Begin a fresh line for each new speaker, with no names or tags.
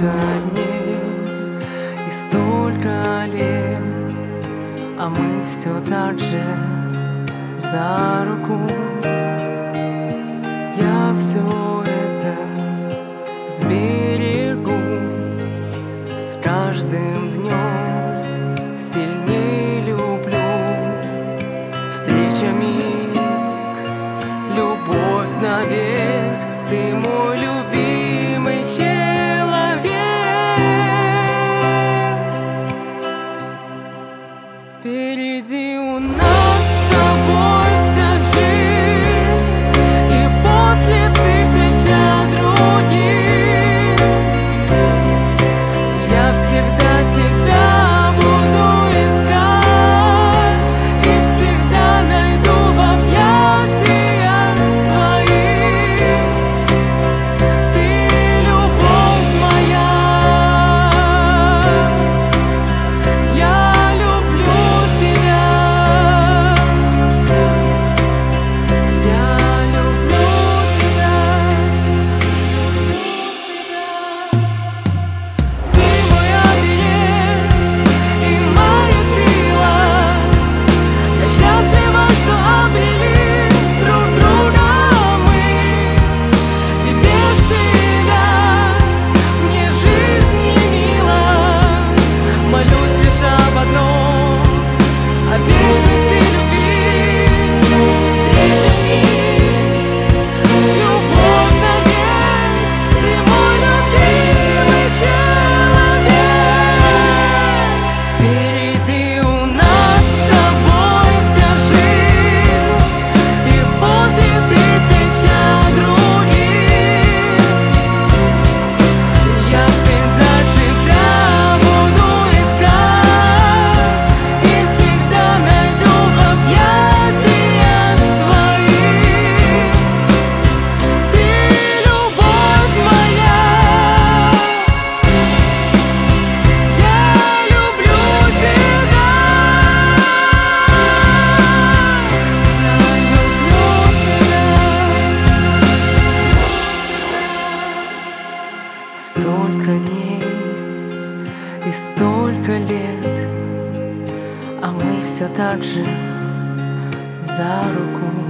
Столько дней и столько лет, а мы все так же за руку. Я все это сберегу, с каждым днем сильнее люблю. Встреча миг, любовь навек, ты мой любимый человек. Впереди у нас с тобой вся жизнь, и после тысяча других. Я всегда тебя буду искать и всегда найду в объятиях своих. Ты любовь моя, я люблю тебя, я люблю тебя, люблю тебя. Ты мой оберег и моя сила. Я счастлива, что обрели друг друга мы, и без тебя мне жизнь не мила. Молюсь лишь об одном, о вечности любви. Встреча миг, любовь навек, ты мой любимый человек. Впереди у нас с тобой вся жизнь, и после тысяча других. Я всегда тебя буду искать и всегда найду в объятиях своих. Ты любовь моя, я люблю тебя, я люблю тебя. Столько дней и столько лет, а мы все так же за руку.